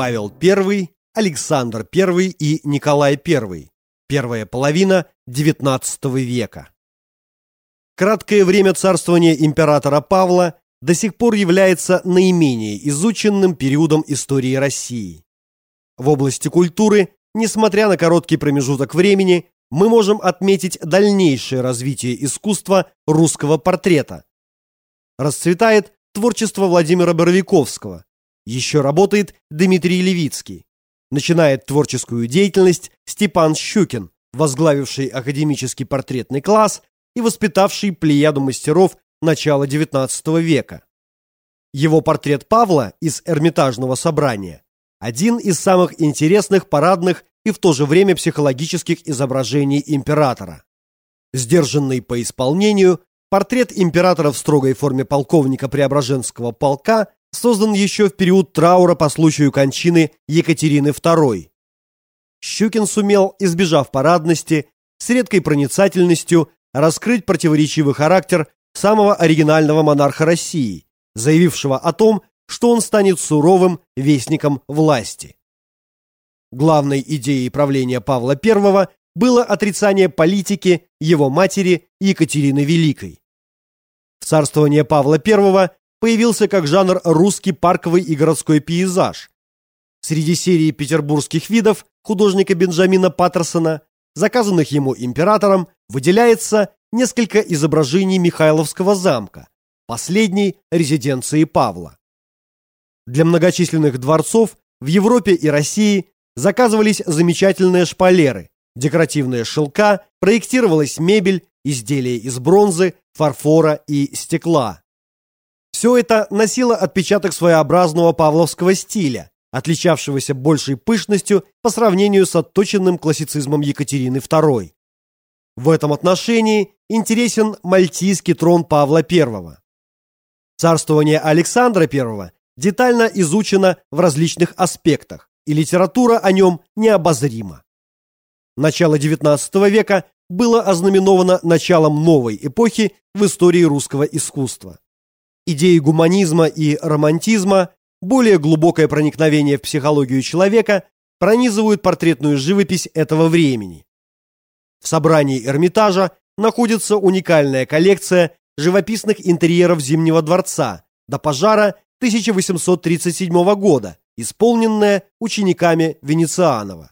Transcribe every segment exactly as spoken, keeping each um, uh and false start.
Павел Первый, Александр Первый и Николай Первый. Первая половина девятнадцатого века. Краткое время царствования императора Павла до сих пор является наименее изученным периодом истории России. В области культуры, несмотря на короткий промежуток времени, мы можем отметить дальнейшее развитие искусства русского портрета. Расцветает творчество Владимира Боровиковского, еще работает Дмитрий Левицкий, начинает творческую деятельность Степан Щукин, возглавивший академический портретный класс и воспитавший плеяду мастеров начала девятнадцатого века. Его портрет Павла из Эрмитажного собрания – один из самых интересных парадных и в то же время психологических изображений императора. Сдержанный по исполнению, портрет императора в строгой форме полковника Преображенского полка создан еще в период траура по случаю кончины Екатерины Второй. Щукин сумел, избежав парадности, с редкой проницательностью раскрыть противоречивый характер самого оригинального монарха России, заявившего о том, что он станет суровым вестником власти. Главной идеей правления Павла Первого было отрицание политики его матери Екатерины Великой. В царствование Павла Первого появился как жанр русский парковый и городской пейзаж. Среди серии петербургских видов художника Бенджамина Паттерсона, заказанных ему императором, выделяется несколько изображений Михайловского замка, последней резиденции Павла. Для многочисленных дворцов в Европе и России заказывались замечательные шпалеры, декоративные шелка, проектировалась мебель, изделия из бронзы, фарфора и стекла. Все это носило отпечаток своеобразного павловского стиля, отличавшегося большей пышностью по сравнению с отточенным классицизмом Екатерины Второй. В этом отношении интересен мальтийский трон Павла Первого. Царствование Александра Первого детально изучено в различных аспектах, и литература о нем необозрима. Начало девятнадцатого века было ознаменовано началом новой эпохи в истории русского искусства. Идеи гуманизма и романтизма, более глубокое проникновение в психологию человека пронизывают портретную живопись этого времени. В собрании Эрмитажа находится уникальная коллекция живописных интерьеров Зимнего дворца до пожара тысяча восемьсот тридцать седьмого года, исполненная учениками Венецианова.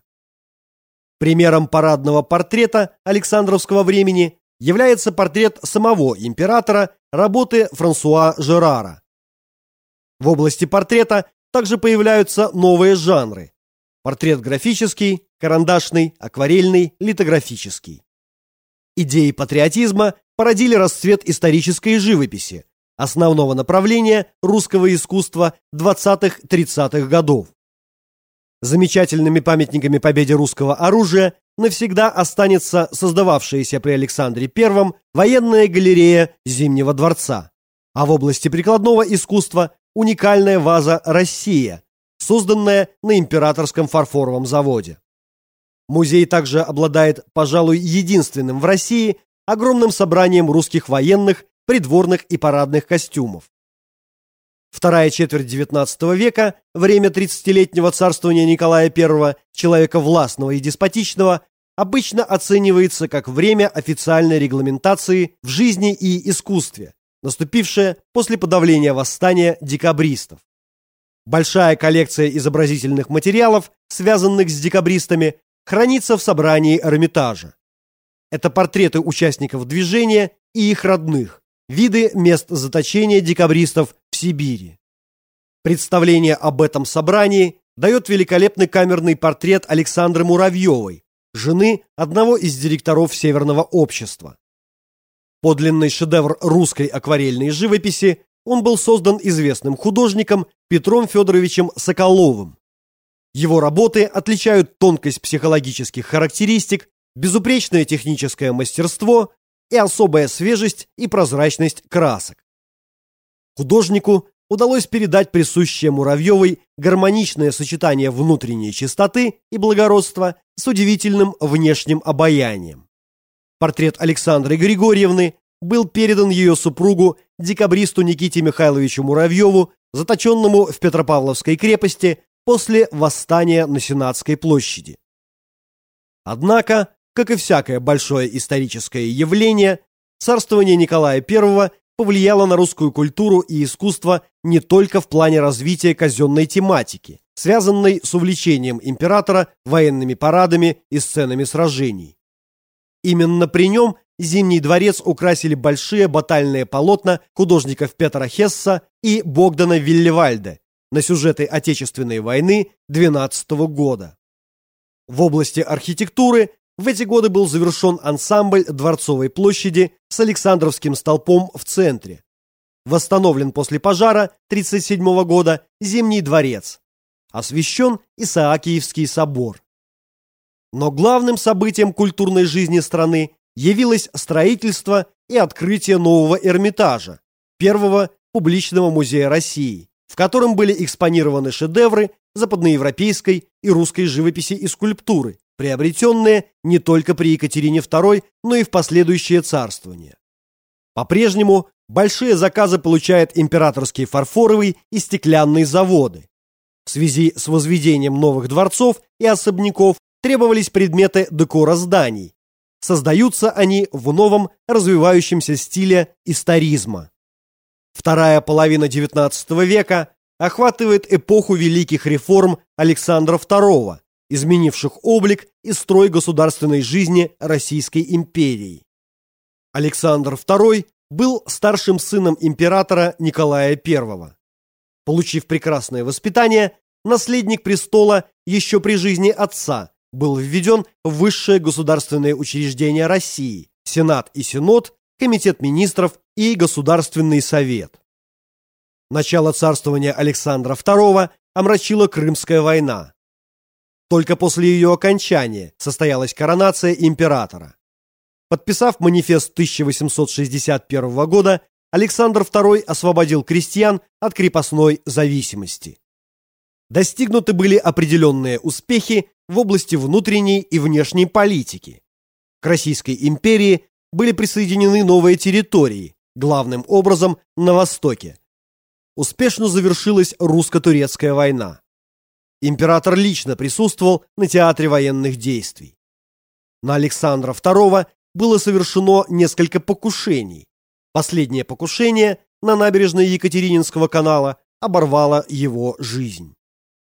Примером парадного портрета Александровского времени является портрет самого императора работы Франсуа Жерара. В области портрета также появляются новые жанры: портрет графический, карандашный, акварельный, литографический. Идеи патриотизма породили расцвет исторической живописи, основного направления русского искусства двадцатых-тридцатых годов. Замечательными памятниками победе русского оружия навсегда останется создававшаяся при Александре Первом военная галерея Зимнего дворца, а в области прикладного искусства уникальная ваза «Россия», созданная на императорском фарфоровом заводе. Музей также обладает, пожалуй, единственным в России огромным собранием русских военных, придворных и парадных костюмов. Вторая четверть девятнадцатого века, время тридцатилетнего царствования Николая Первого, человека властного и деспотичного, обычно оценивается как время официальной регламентации в жизни и искусстве, наступившее после подавления восстания декабристов. Большая коллекция изобразительных материалов, связанных с декабристами, хранится в собрании Эрмитажа. Это портреты участников движения и их родных, виды мест заточения декабристов в Сибири. Представление об этом собрании дает великолепный камерный портрет Александры Муравьевой, жены одного из директоров Северного общества. Подлинный шедевр русской акварельной живописи, он был создан известным художником Петром Федоровичем Соколовым. Его работы отличают тонкость психологических характеристик, безупречное техническое мастерство и особая свежесть и прозрачность красок. Художнику удалось передать присущее Муравьевой гармоничное сочетание внутренней чистоты и благородства с удивительным внешним обаянием. Портрет Александры Григорьевны был передан ее супругу, декабристу Никите Михайловичу Муравьеву, заточенному в Петропавловской крепости после восстания на Сенатской площади. Однако, как и всякое большое историческое явление, царствование Николая Первого повлияло на русскую культуру и искусство не только в плане развития казенной тематики, связанной с увлечением императора военными парадами и сценами сражений. Именно при нем Зимний дворец украсили большие батальные полотна художников Петра Хесса и Богдана Виллевальде на сюжеты Отечественной войны двенадцатого года. В области архитектуры в эти годы был завершен ансамбль Дворцовой площади с Александровским столпом в центре. Восстановлен после пожара тридцать седьмого года Зимний дворец. Освящен Исаакиевский собор. Но главным событием культурной жизни страны явилось строительство и открытие нового Эрмитажа, первого публичного музея России, в котором были экспонированы шедевры западноевропейской и русской живописи и скульптуры, приобретенные не только при Екатерине Второй, но и в последующее царствование. По-прежнему большие заказы получают императорские фарфоровые и стеклянные заводы. В связи с возведением новых дворцов и особняков требовались предметы декора зданий. Создаются они в новом развивающемся стиле историзма. Вторая половина девятнадцатого века охватывает эпоху великих реформ Александра Второго, изменивших облик и строй государственной жизни Российской империи. Александр Второй был старшим сыном императора Николая Первого. Получив прекрасное воспитание, наследник престола еще при жизни отца был введен в высшее государственное учреждение России – Сенат и Синод, Комитет министров и Государственный совет. Начало царствования Александра Второго омрачила Крымская война. Только после ее окончания состоялась коронация императора. Подписав манифест тысяча восемьсот шестьдесят первого года, Александр Второй освободил крестьян от крепостной зависимости. Достигнуты были определенные успехи в области внутренней и внешней политики. К Российской империи были присоединены новые территории, главным образом на востоке. Успешно завершилась русско-турецкая война. Император лично присутствовал на театре военных действий. На Александра Второго было совершено несколько покушений. Последнее покушение на набережной Екатерининского канала оборвало его жизнь.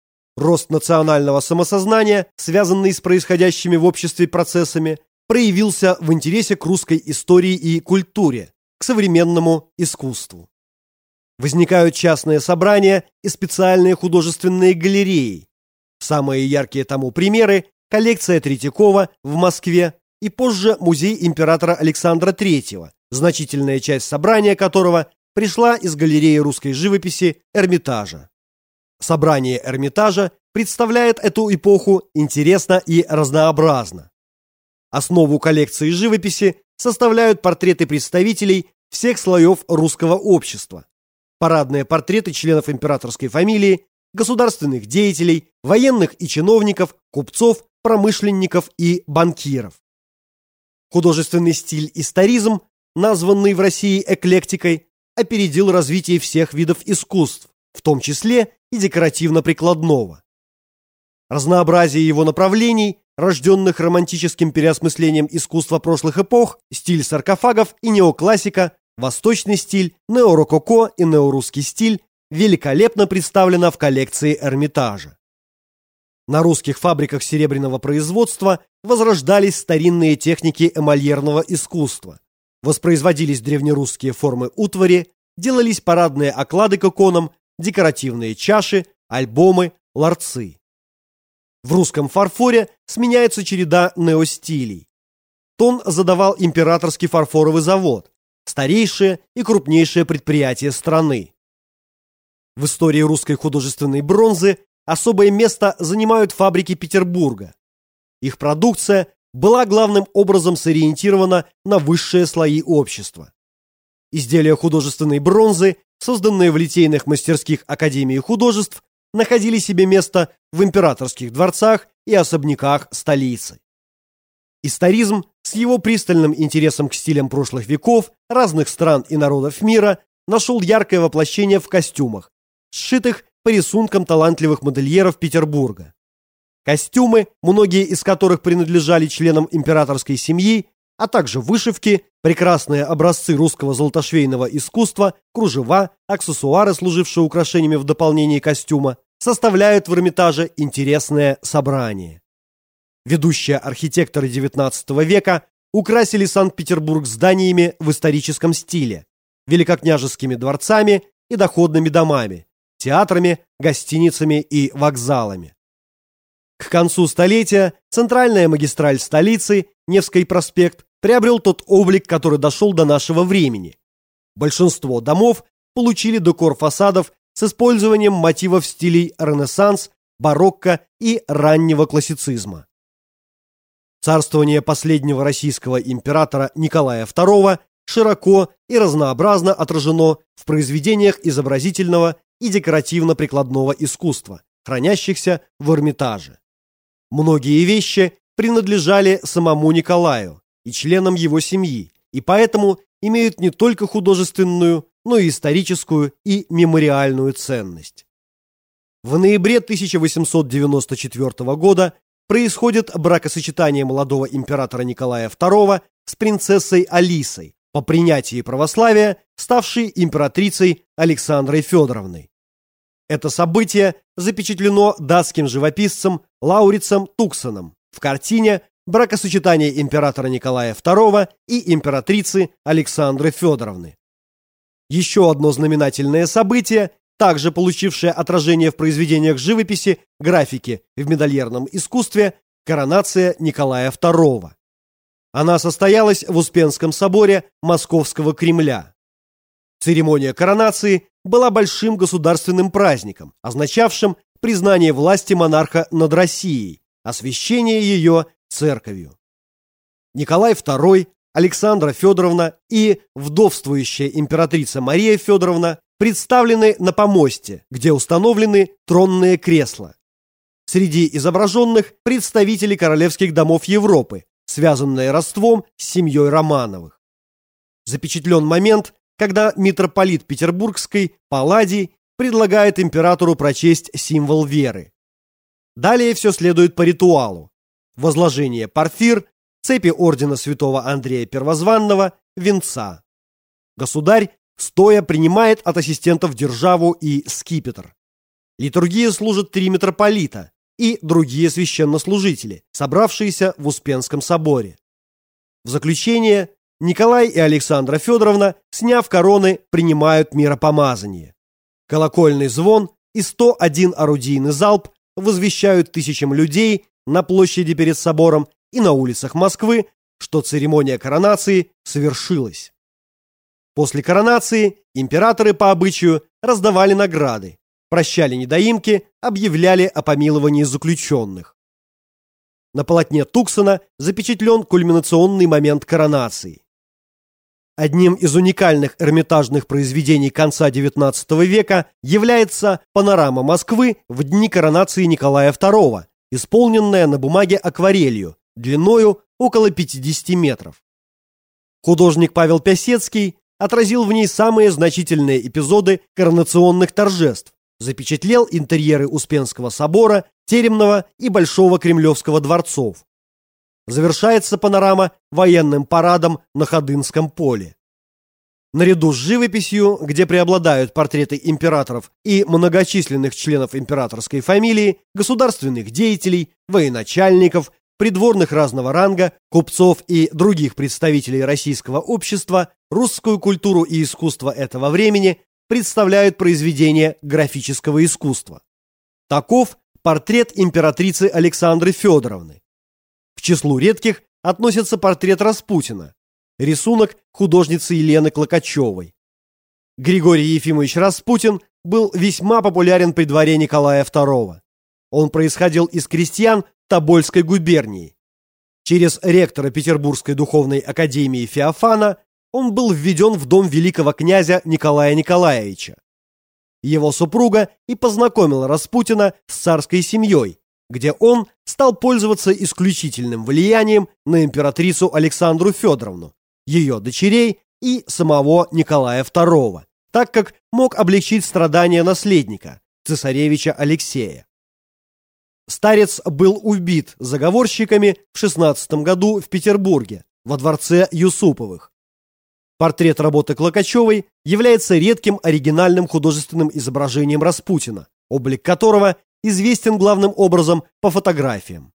Рост национального самосознания, связанный с происходящими в обществе процессами, проявился в интересе к русской истории и культуре, к современному искусству. Возникают частные собрания и специальные художественные галереи. Самые яркие тому примеры – коллекция Третьякова в Москве и позже музей императора Александра Третьего, значительная часть собрания которого пришла из галереи русской живописи Эрмитажа. Собрание Эрмитажа представляет эту эпоху интересно и разнообразно. Основу коллекции живописи составляют портреты представителей всех слоев русского общества, парадные портреты членов императорской фамилии, государственных деятелей, военных и чиновников, купцов, промышленников и банкиров. Художественный стиль историзм, названный в России эклектикой, опередил развитие всех видов искусств, в том числе и декоративно-прикладного. Разнообразие его направлений, рожденных романтическим переосмыслением искусства прошлых эпох, стиль саркофагов и неоклассика, восточный стиль, неорококо и неорусский стиль великолепно представлено в коллекции Эрмитажа. На русских фабриках серебряного производства возрождались старинные техники эмальерного искусства, воспроизводились древнерусские формы утвари, делались парадные оклады к иконам, декоративные чаши, альбомы, ларцы. В русском фарфоре сменяется череда неостилей. Тон задавал императорский фарфоровый завод, старейшее и крупнейшее предприятие страны. В истории русской художественной бронзы особое место занимают фабрики Петербурга. Их продукция была главным образом сориентирована на высшие слои общества. Изделия художественной бронзы, созданные в литейных мастерских Академии художеств, находили себе место в императорских дворцах и особняках столицы. Историзм с его пристальным интересом к стилям прошлых веков, разных стран и народов мира нашел яркое воплощение в костюмах, сшитых по рисункам талантливых модельеров Петербурга. Костюмы, многие из которых принадлежали членам императорской семьи, а также вышивки, прекрасные образцы русского золотошвейного искусства, кружева, аксессуары, служившие украшениями в дополнение костюма, составляют в Эрмитаже интересное собрание. Ведущие архитекторы девятнадцатого века украсили Санкт-Петербург зданиями в историческом стиле, великокняжескими дворцами и доходными домами, театрами, гостиницами и вокзалами. К концу столетия центральная магистраль столицы, Невский проспект, приобрел тот облик, который дошел до нашего времени. Большинство домов получили декор фасадов с использованием мотивов стилей Ренессанс, барокко и раннего классицизма. Царствование последнего российского императора Николая второго широко и разнообразно отражено в произведениях изобразительного и декоративно-прикладного искусства, хранящихся в Эрмитаже. Многие вещи принадлежали самому Николаю и членам его семьи, и поэтому имеют не только художественную, но и историческую и мемориальную ценность. В ноябре тысяча восемьсот девяносто четвёртого года происходит бракосочетание молодого императора Николая второго с принцессой Алисой, по принятии православия ставшей императрицей Александрой Федоровной. Это событие запечатлено датским живописцем Лаурицем Туксеном в картине «Бракосочетание императора Николая второго и императрицы Александры Федоровны». Еще одно знаменательное событие, также получившее отражение в произведениях живописи, графики в медальерном искусстве – коронация Николая второго. Она состоялась в Успенском соборе Московского Кремля. Церемония коронации была большим государственным праздником, означавшим признание власти монарха над Россией, освящение ее церковью. Николай второй, Александра Федоровна и вдовствующая императрица Мария Федоровна представлены на помосте, где установлены тронные кресла. Среди изображенных представители королевских домов Европы, связанные родством с семьей Романовых. Запечатлен момент, когда митрополит Петербургской Палладий предлагает императору прочесть символ веры. Далее все следует по ритуалу. Возложение парфир, цепи ордена святого Андрея Первозванного, венца. Государь стоя принимает от ассистентов державу и скипетр. Литургия служат три митрополита и другие священнослужители, собравшиеся в Успенском соборе. В заключение Николай и Александра Федоровна, сняв короны, принимают миропомазание. Колокольный звон и сто один орудийный залп возвещают тысячам людей на площади перед собором и на улицах Москвы, что церемония коронации совершилась. После коронации императоры по обычаю раздавали награды, прощали недоимки, объявляли о помиловании заключенных. На полотне Туксена запечатлен кульминационный момент коронации. Одним из уникальных эрмитажных произведений конца девятнадцатого века является панорама Москвы в дни коронации Николая второго, исполненная на бумаге акварелью, длиною около пятидесяти метров. Художник Павел Пясецкий отразил в ней самые значительные эпизоды коронационных торжеств, запечатлел интерьеры Успенского собора, Теремного и Большого Кремлевского дворцов. Завершается панорама военным парадом на Ходынском поле. Наряду с живописью, где преобладают портреты императоров и многочисленных членов императорской фамилии, государственных деятелей, военачальников, придворных разного ранга, купцов и других представителей российского общества, русскую культуру и искусство этого времени представляют произведения графического искусства. Таков портрет императрицы Александры Федоровны. К числу редких относится портрет Распутина, рисунок художницы Елены Клокочевой. Григорий Ефимович Распутин был весьма популярен при дворе Николая второго. Он происходил из крестьян Тобольской губернии. Через ректора Петербургской духовной академии Феофана он был введен в дом великого князя Николая Николаевича. Его супруга и познакомила Распутина с царской семьей, где он стал пользоваться исключительным влиянием на императрицу Александру Федоровну, ее дочерей и самого Николая второго, так как мог облегчить страдания наследника, цесаревича Алексея. Старец был убит заговорщиками в шестнадцатом году в Петербурге, во дворце Юсуповых. Портрет работы Клокочевой является редким оригинальным художественным изображением Распутина, облик которого известен главным образом по фотографиям.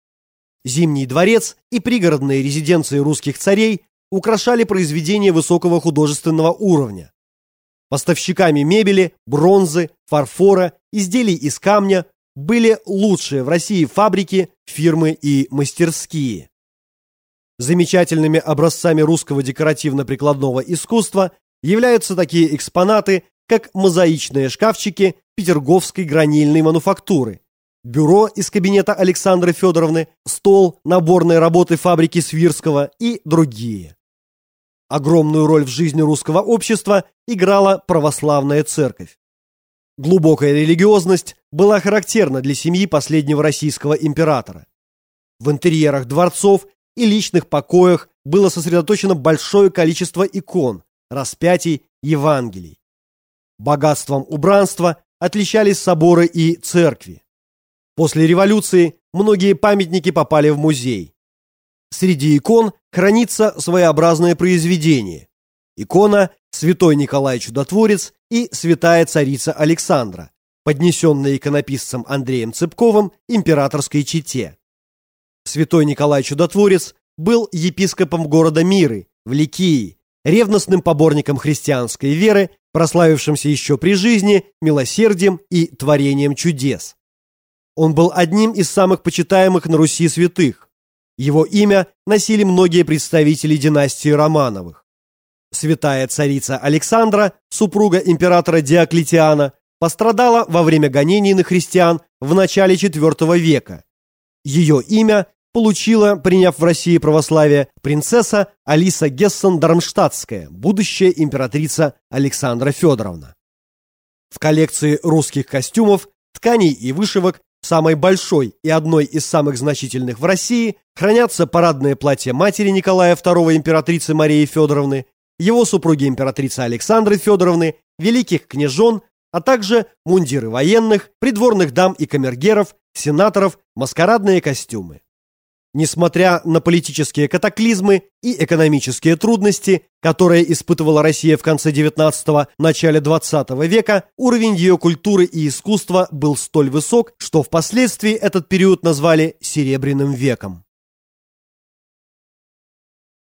Зимний дворец и пригородные резиденции русских царей украшали произведения высокого художественного уровня. Поставщиками мебели, бронзы, фарфора, изделий из камня были лучшие в России фабрики, фирмы и мастерские. Замечательными образцами русского декоративно-прикладного искусства являются такие экспонаты, как мозаичные шкафчики петерговской гранильной мануфактуры, бюро из кабинета Александры Федоровны, стол наборной работы фабрики Свирского и другие. Огромную роль в жизни русского общества играла православная церковь. Глубокая религиозность была характерна для семьи последнего российского императора. В интерьерах дворцов и личных покоях было сосредоточено большое количество икон, распятий, Евангелий. Богатством убранства отличались соборы и церкви. После революции многие памятники попали в музей. Среди икон хранится своеобразное произведение: икона Святой Николай Чудотворец и Святая Царица Александра, поднесенная иконописцем Андреем Цыпковым императорской чете. Святой Николай Чудотворец был епископом города Миры в Ликии, ревностным поборником христианской веры, прославившимся еще при жизни милосердием и творением чудес. Он был одним из самых почитаемых на Руси святых. Его имя носили многие представители династии Романовых. Святая царица Александра, супруга императора Диоклетиана, пострадала во время гонений на христиан в начале четвёртого века. Ее имя получила, приняв в России православие, принцесса Алиса Гессен-Дармштадтская, будущая императрица Александра Федоровна. В коллекции русских костюмов, тканей и вышивок, самой большой и одной из самых значительных в России, хранятся парадное платье матери Николая второго императрицы Марии Федоровны, его супруги императрицы Александры Федоровны, великих княжон, а также мундиры военных, придворных дам и камергеров, сенаторов, маскарадные костюмы. Несмотря на политические катаклизмы и экономические трудности, которые испытывала Россия в конце девятнадцатого – начале двадцатого века, уровень ее культуры и искусства был столь высок, что впоследствии этот период назвали «Серебряным веком».